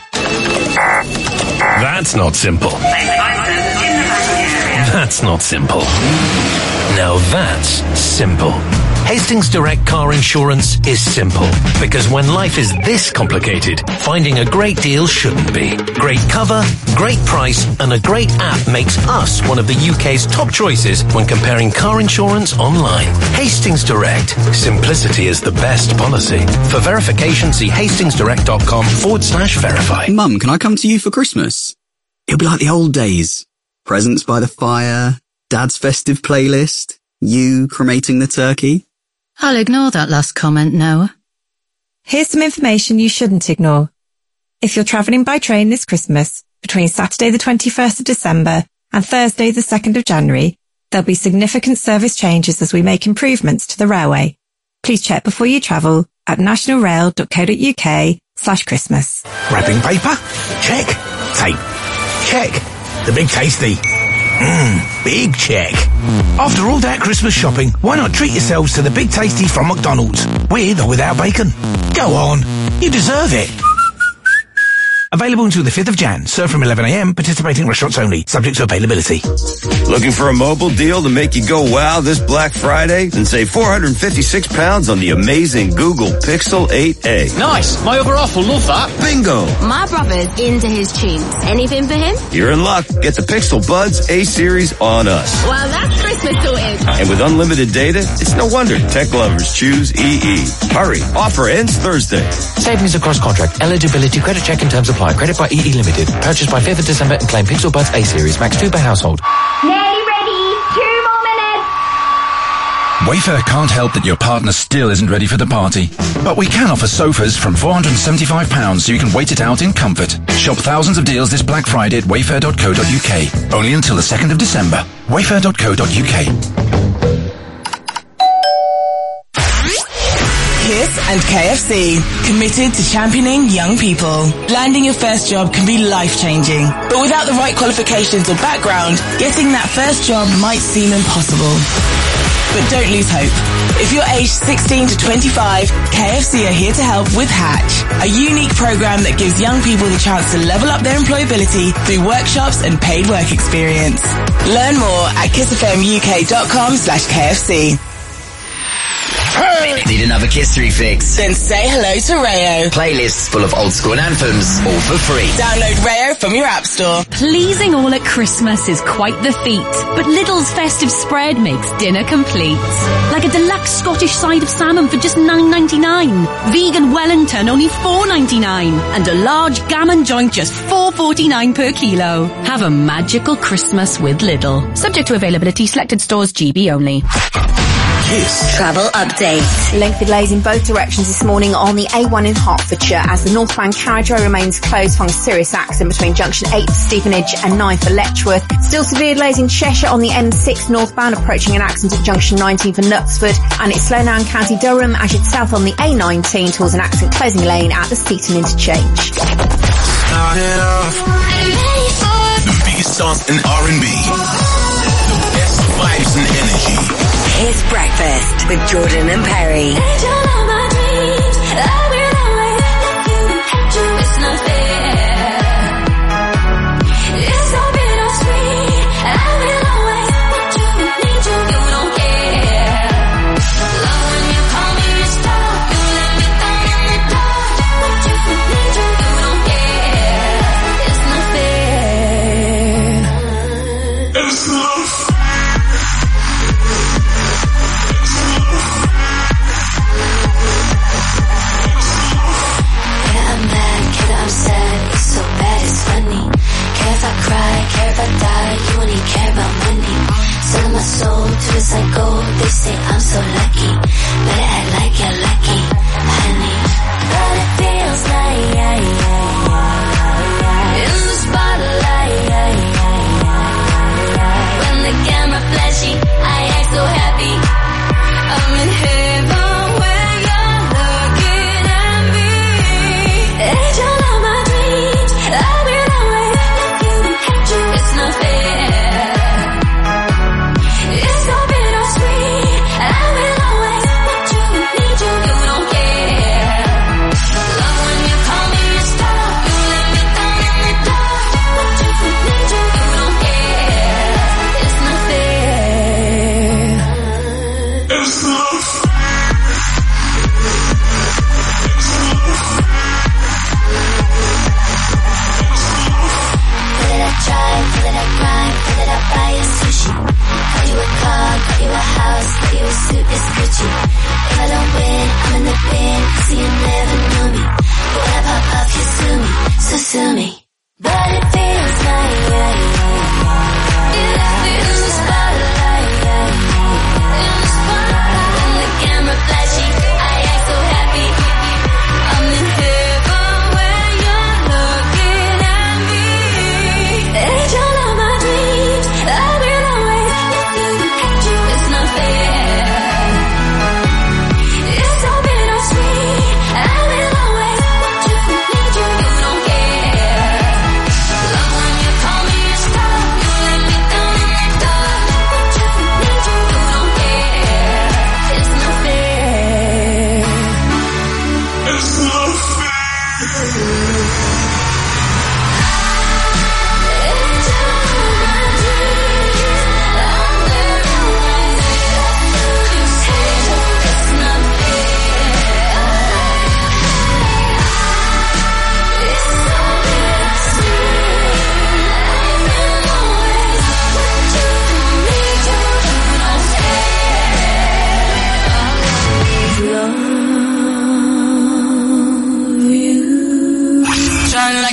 That's not simple. That's not simple. Now that's simple. Hastings Direct Car Insurance is simple, because when life is this complicated, finding a great deal shouldn't be. Great cover, great price, and a great app makes us one of the U K's top choices when comparing car insurance online. Hastings Direct. Simplicity is the best policy. For verification, see hastingsdirect.com forward slash verify. Mum, can I come to you for Christmas? It'll be like the old days. Presents by the fire, Dad's festive playlist, you cremating the turkey. I'll ignore that last comment, Noah. Here's some information you shouldn't ignore. If you're travelling by train this Christmas, between Saturday the twenty-first of December and Thursday the second of January, there'll be significant service changes as we make improvements to the railway. Please check before you travel at nationalrail.co.uk slash Christmas. Wrapping paper? Check. Tape? Check. The big tasty? Mmm, big check. After all that Christmas shopping, why not treat yourselves to the Big Tasty from McDonald's? With or without bacon. Go on, you deserve it. Available until the fifth of January. Served from eleven a m. Participating restaurants only. Subject to availability. Looking for a mobile deal to make you go wow this Black Friday? Then save four hundred fifty-six pounds on the amazing Google Pixel eight A. Nice. My other half will love that. Bingo. My brother's into his tunes. Anything for him? You're in luck. Get the Pixel Buds A-Series on us. Well, that's Christmas sorted. And with unlimited data, it's no wonder tech lovers choose E E. Hurry. Offer ends Thursday. Savings across contract. Eligibility, credit check and terms apply. Credit by E E Limited. Purchase by fifth of December and claim Pixel Buds A-Series. Max two per household. Nearly ready. Two more minutes. Wayfair can't help that your partner still isn't ready for the party. But we can offer sofas from four hundred seventy-five pounds so you can wait it out in comfort. Shop thousands of deals this Black Friday at wayfair dot co dot uk. Only until the second of December. wayfair dot co dot uk. Kiss and K F C, committed to championing young people. Landing your first job can be life-changing, but without the right qualifications or background, getting that first job might seem impossible. But don't lose hope. If you're aged sixteen to twenty-five, K F C are here to help with Hatch, a unique program that gives young people the chance to level up their employability through workshops and paid work experience. Learn more at kissfmuk.com slash KFC. Need another Kiss three fix? Then say hello to Rayo. Playlists full of old school anthems, all for free. Download Rayo from your app store. Pleasing all at Christmas is quite the feat, but Lidl's festive spread makes dinner complete. Like a deluxe Scottish side of salmon for just nine ninety-nine, vegan Wellington only four ninety-nine, and a large gammon joint just four forty-nine per kilo. Have a magical Christmas with Lidl. Subject to availability, selected stores, G B only. Kiss. Travel update. Lengthy delays in both directions this morning on the A one in Hertfordshire as the northbound carriageway remains closed following a serious accident between junction eight for Stevenage and nine for Letchworth. Still severe delays in Cheshire on the M six northbound approaching an accident at junction nineteen for Knutsford, and it's slow now in County Durham as it's south on the A nineteen towards an accident closing lane at the Seaton interchange. Start it off. The biggest songs in R and B. The best vibes and energy. Kiss Breakfast with Jordan and Perry.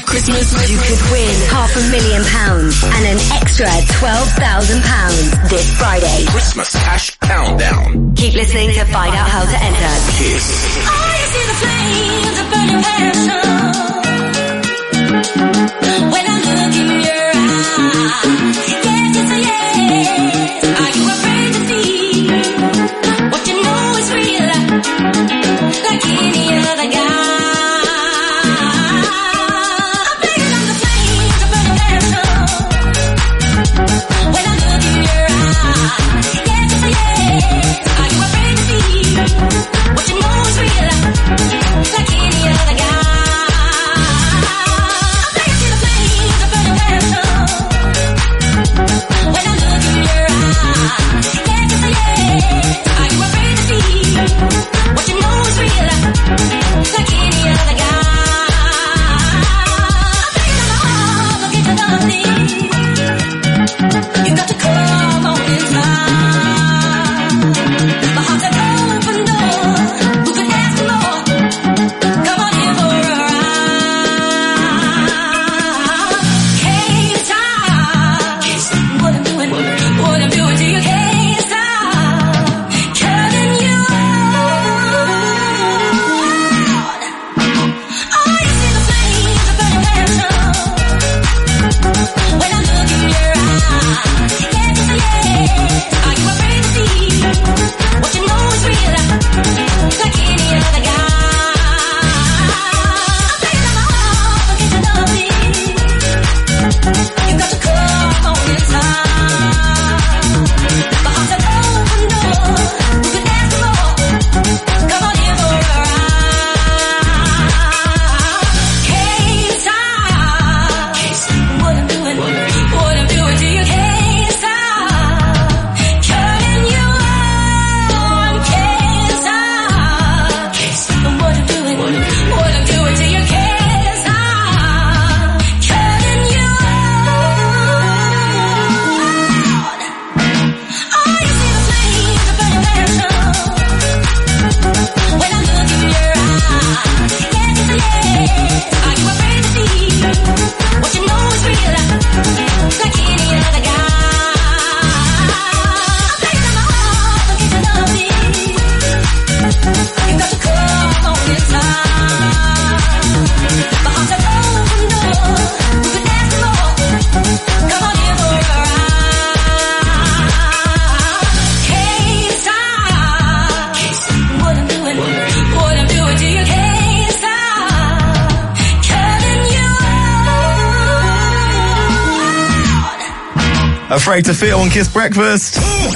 Christmas. You could win half a million pounds and an extra twelve thousand pounds this Friday. Christmas Cash Countdown. Keep listening to find out how to enter. Kiss. I see the flames of burning passion when I look in your eyes. Yes, it's a yes. Are you afraid to see what you know is real, like any other guy? I'm bigger than the flames of burning passion when I look in your eyes. Yes, it's a yes. Are you afraid to see what you know is real, like any other guy? Afraid to Feel on Kiss Breakfast.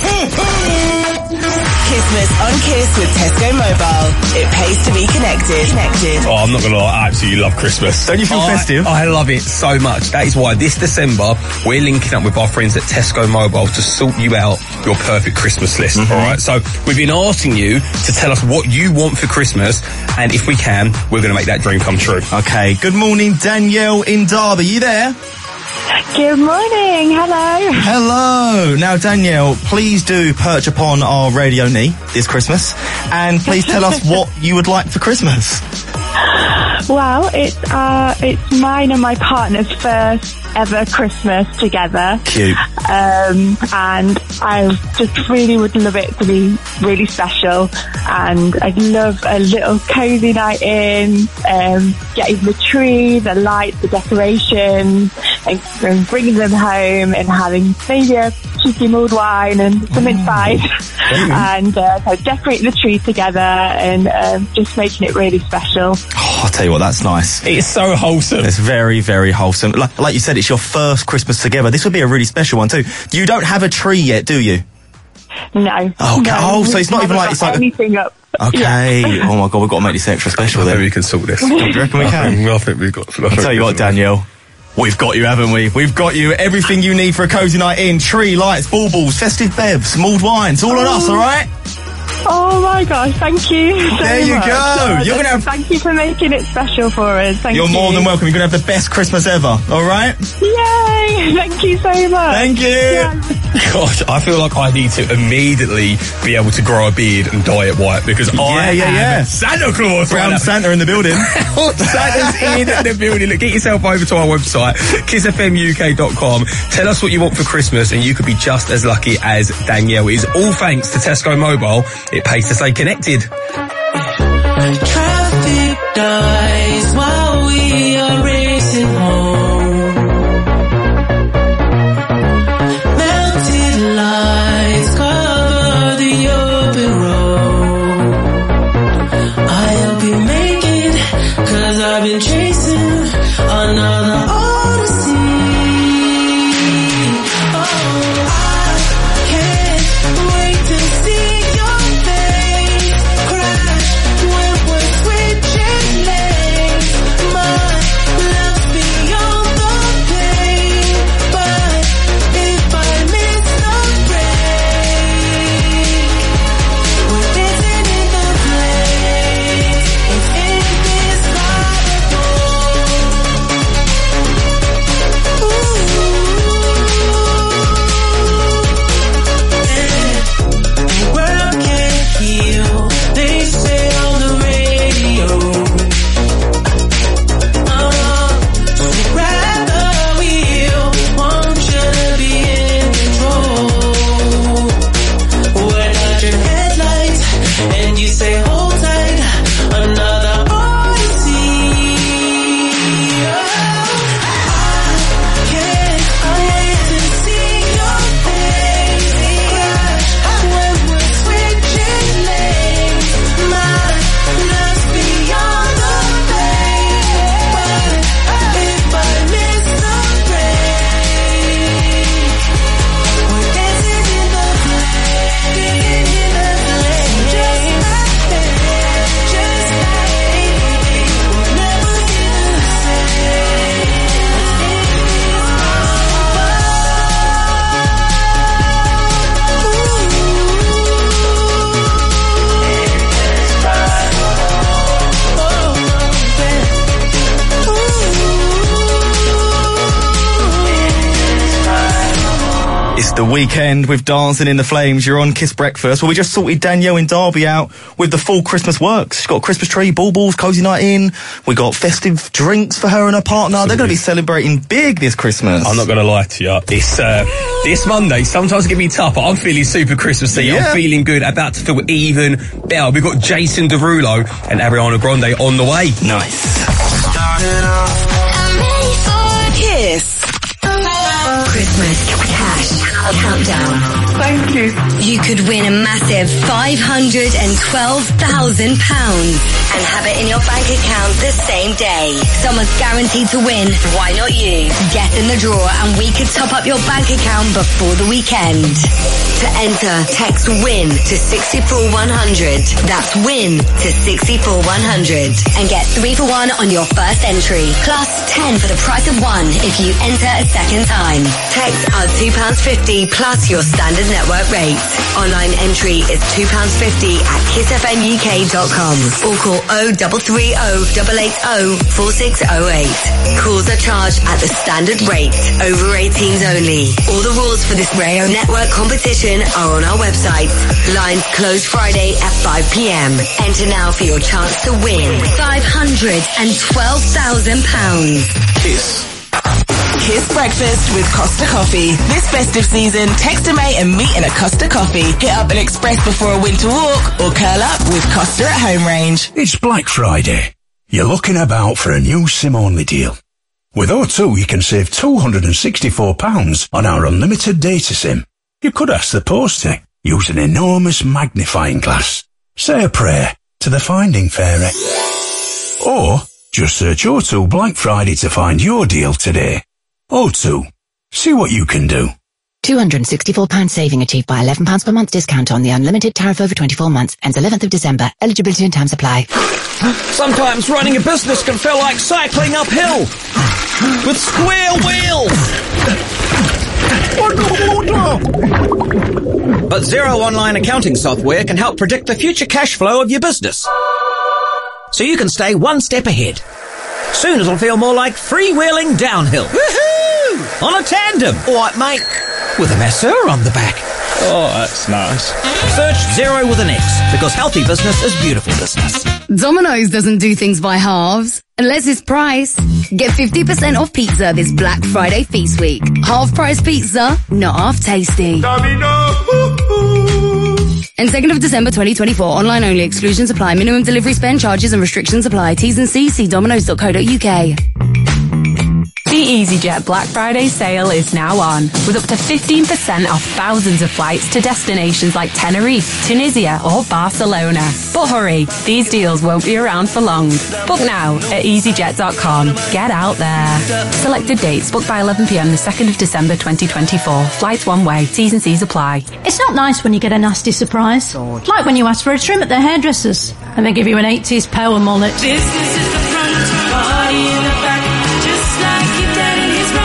Christmas on Kiss with Tesco Mobile. It pays to be connected. Connected. Oh, I'm not gonna lie, I absolutely love Christmas. Don't you feel I, festive? I love it so much. That is why this December we're linking up with our friends at Tesco Mobile to sort you out your perfect Christmas list. Mm-hmm. All right. So we've been asking you to tell us what you want for Christmas, and if we can, we're gonna make that dream come true. Okay. Good morning, Danielle in Derby. You there? Good morning, hello. Hello. Now, Danielle, please do perch upon our radio knee this Christmas, and please tell us what you would like for Christmas. Well, it's uh, it's mine and my partner's first ever Christmas together. Cute. Um, and I just really would love it to be really special, and I'd love a little cozy night in, um, getting the tree, the lights, the decorations, and, and bringing them home and having maybe a cheeky mulled wine and some inside, mm. and uh, so decorating the tree together and um, just making it really special. Oh, I'll tell you what, that's nice. It's so wholesome. It's very, very wholesome. Like, like you said, it's your first Christmas together. This would be a really special one too. You don't have a tree yet, do you? No. Oh, no, oh so it's not even like it's like anything up. Okay. Yeah. Oh my God, we've got to make this extra special. I then. think we can sort this. Do you reckon we can? I think we've got. I I'll tell you what, Danielle. We've got you, haven't we? We've got you. Everything you need for a cozy night in. Tree, lights, baubles, festive bevs, mulled wines. All on us, all right? Oh my gosh, thank you so There you much. go. Oh, You're gonna have- Thank you for making it special for us. Thank You're you. more than welcome. You're going to have the best Christmas ever, alright? Yay! Thank you so much. Thank you. Yeah. Gosh, I feel like I need to immediately be able to grow a beard and dye it white because I yeah, am yeah. Santa Claus. Brown right Santa in the building. now. Santa's in the building. Look, get yourself over to our website, kiss f m u k dot com. Tell us what you want for Christmas and you could be just as lucky as Danielle is. All thanks to Tesco Mobile. It pays to stay connected. Traffic dies while we are racing home. Melted lights cover the open road. I hope you make it, cause I've been chasing another odyssey. Oh, I can't wait to see your face crash when we're switching lanes. My love's beyond the pain, but if I miss the break, we're dancing in the place. It's indescribable. The world can't heal, they say on the radio. Uh, so grab the wheel, want you to be in control. We're at your headlights, and you say hold tight, another odyssey. Can't wait to see your face crash when we're switching lanes. My love's beyond the pain, but if I miss the break, we're dancing in the flame, in the flame, just like that, just like we'll never be the same. It's the weekend with Dancing in the Flames. You're on Kiss Breakfast. Well, we just sorted Danielle in Derby out with the full Christmas works. She's got a Christmas tree, baubles, cozy night in. We got festive drinks for her and her partner. They're going to be celebrating big this Christmas. I'm not going to lie to you. It's uh, this Monday. Sometimes it can be tough, but I'm feeling super Christmassy. Yeah. I'm feeling good. About to feel even better. We've got Jason Derulo and Ariana Grande on the way. Nice. Kiss. Christmas cash countdown. Thank you. You could win a massive five hundred twelve thousand pounds and have it in your bank account the same day. Someone's guaranteed to win. Why not you? Get in the draw and we could top up your bank account before the weekend. To enter, text WIN to six four one hundred. That's WIN to six four one hundred. And get three for one on your first entry. Plus ten for the price of one if you enter a second time. Text our two pounds fifty plus your standard network rate. Online entry is two pounds fifty at kiss f m u k dot com or call oh three three oh eight eight oh four six oh eight. Calls are charged at the standard rate. Over eighteens only. All the rules for this Rayo Network competition are on our website. Lines close Friday at five p m. Enter now for your chance to win five hundred twelve thousand pounds. Kiss. Kiss Breakfast with Costa Coffee. This festive season, text a mate and meet in a Costa Coffee. Hit up an express before a winter walk or curl up with Costa at home range. It's Black Friday. You're looking about for a new SIM-only deal. With O two, you can save two hundred sixty-four pounds on our unlimited data SIM. You could ask the post to use an enormous magnifying glass. Say a prayer to the Finding Fairy. Or just search O two Black Friday to find your deal today. O two. See what you can do. two hundred sixty-four pounds saving achieved by eleven pounds per month discount on the unlimited tariff over twenty-four months. Ends eleventh of December. Eligibility and terms apply. Sometimes running a business can feel like cycling uphill with square wheels. But Xero online accounting software can help predict the future cash flow of your business, so you can stay one step ahead. Soon it'll feel more like freewheeling downhill. Woohoo! On a tandem. All right, mate. With a masseur on the back. Oh, that's nice. Search Xero with an X, because healthy business is beautiful business. Domino's doesn't do things by halves, unless it's price. Get fifty percent off pizza this Black Friday feast week. Half price pizza, not half tasty. And second of December twenty twenty-four, online only, exclusions apply, minimum delivery spend, charges and restrictions apply. T's and C's, see dominos dot co dot U K. The EasyJet Black Friday sale is now on, with up to fifteen percent off thousands of flights to destinations like Tenerife, Tunisia or Barcelona. But hurry, these deals won't be around for long. Book now at easyjet dot com. Get out there. Selected dates, booked by eleven p m the second of December twenty twenty-four. Flights one way, T's and C's apply. It's not nice when you get a nasty surprise. Like when you ask for a trim at the hairdressers and they give you an eighties power mullet. Business is the front, party in the back, just like your dad in his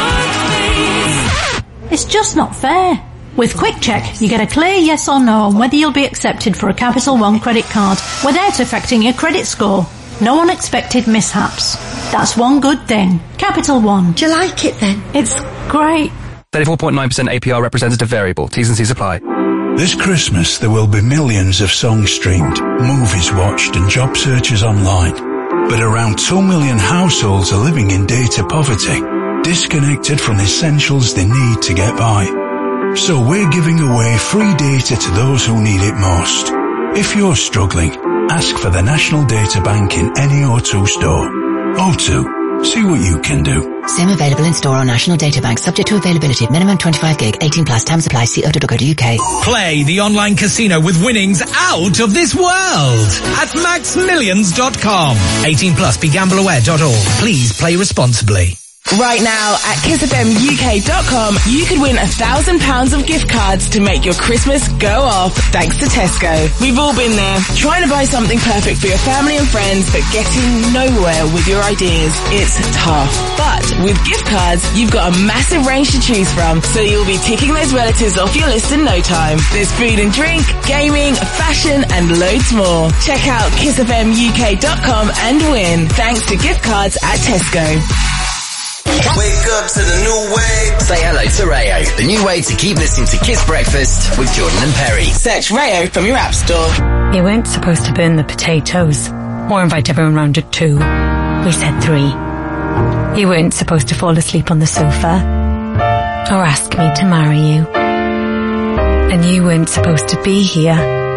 rock face. It's just not fair. With Quick Check, you get a clear yes or no on whether you'll be accepted for a Capital One credit card without affecting your credit score. No unexpected mishaps. That's one good thing. Capital One. Do you like it then? It's great. thirty-four point nine percent A P R representative variable. T's and C's apply. This Christmas, there will be millions of songs streamed, movies watched and job searches online. But around two million households are living in data poverty, disconnected from the essentials they need to get by. So we're giving away free data to those who need it most. If you're struggling, ask for the National Data Bank in any O two store. O two, see what you can do. SIM available in store on National Data Bank, subject to availability. Minimum twenty-five gig, eighteen plus, terms apply, see o two dot co dot U K. Play the online casino with winnings out of this world at max millions dot com. eighteen plus, be gamble aware dot org. Please play responsibly. Right now at kiss f m u k dot com, you could win a thousand pounds of gift cards to make your Christmas go off thanks to Tesco. We've all been there, trying to buy something perfect for your family and friends, but getting nowhere with your ideas. It's tough. But with gift cards, you've got a massive range to choose from, so you'll be ticking those relatives off your list in no time. There's food and drink, gaming, fashion, and loads more. Check out kiss f m u k dot com and win, thanks to gift cards at Tesco. Wake up to the new way. Say hello to Rayo, the new way to keep listening to Kiss Breakfast with Jordan and Perry. Search Rayo from your app store. You weren't supposed to burn the potatoes, or invite everyone round at two. We said three. You weren't supposed to fall asleep on the sofa, or ask me to marry you. And you weren't supposed to be here.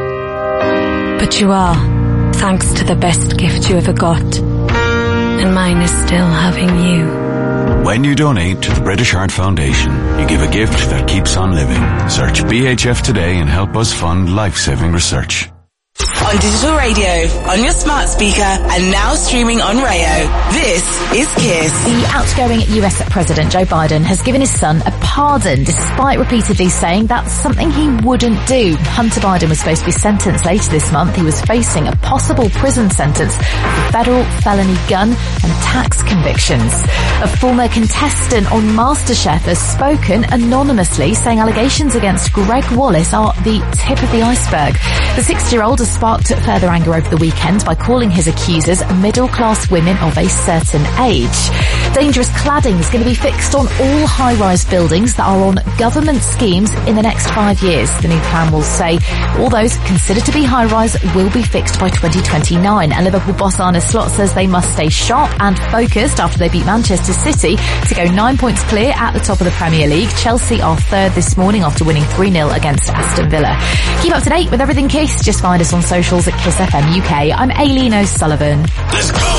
But you are, thanks to the best gift you ever got. And mine is still having you. When you donate to the British Heart Foundation, you give a gift that keeps on living. Search B H F today and help us fund life-saving research. On digital radio, on your smart speaker, and now streaming on Rayo. This is Kiss. The outgoing U S President Joe Biden has given his son a pardon despite repeatedly saying that's something he wouldn't do. Hunter Biden was supposed to be sentenced later this month. He was facing a possible prison sentence for federal felony gun and tax convictions. A former contestant on MasterChef has spoken anonymously, saying allegations against Greg Wallace are the tip of the iceberg. The sixty-year-old has sparked further anger over the weekend by calling his accusers middle-class women of a certain age. Dangerous cladding is going to be fixed on all high-rise buildings that are on government schemes in the next five years. The new plan will say all those considered to be high-rise will be fixed by twenty twenty-nine. And Liverpool boss Arne Slot says they must stay sharp and focused after they beat Manchester City to go nine points clear at the top of the Premier League. Chelsea are third this morning after winning three nil against Aston Villa. Keep up to date with everything Kiss. Just find us on socials at Kiss F M U K. I'm Aileen O'Sullivan. Let's go!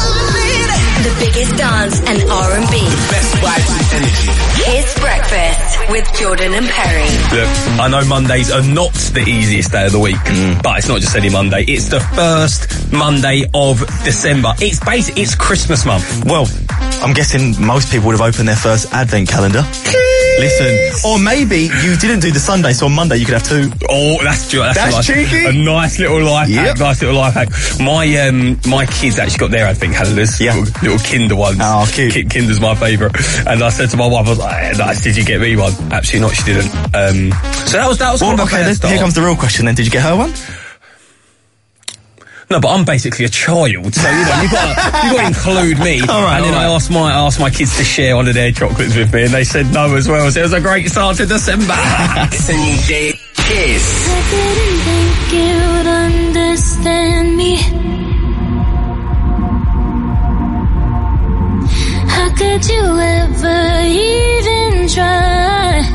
The biggest dance and R and B. Best vibes and energy. Kiss Breakfast with Jordan and Perry. Look, I know Mondays are not the easiest day of the week, mm. but it's not just any Monday. It's the first Monday of December. It's basic. It's Christmas month. Well, I'm guessing most people would have opened their first advent calendar. Listen, or maybe you didn't do the Sunday, so on Monday you could have two. Oh, that's true. That's, That's a, nice, cheeky. a nice little life Yep. hack. Nice little life hack. My um, my kids actually got their advent calendars. Yeah. Little, little Kinder ones. Oh, cute. Ki- Kinder's my favourite. And I said to my wife, I was like, nice, did you get me one? Absolutely not, she didn't. Um, so that was that was Well, kind of a okay, fair then, start. here comes the real question then. Did you get her one? No, but I'm basically a child, so you know you've got to, you've got to include me. All right, and then all I right. asked my I asked my kids to share one of their chocolates with me, and they said no as well. So it was a great start to December. It's a new day. Kiss. I didn't think you would understand me. How could you ever even try?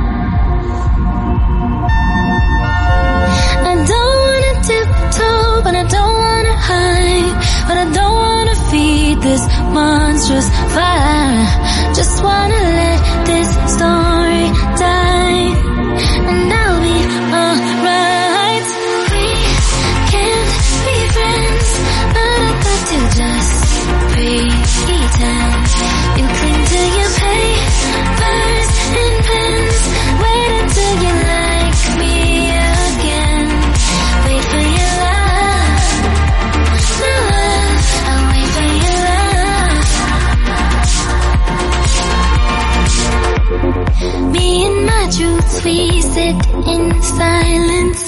I don't wanna tiptoe, but I don't wanna hide, but I don't wanna feed this monstrous fire. Just wanna let this story die, and I'll be alright. We can't be friends, but I got to just pretend. You cling to your papers and pens, wait until you like me again. Wait for your love, my love, I'll wait for your love. Me and my truths, we sit in silence.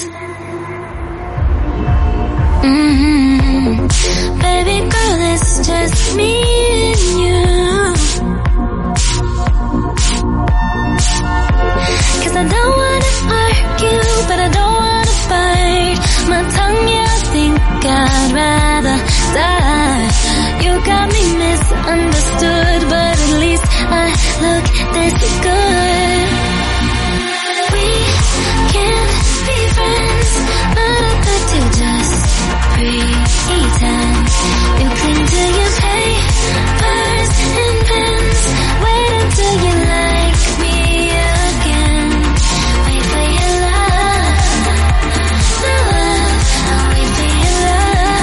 Mm-hmm. Baby girl, it's just me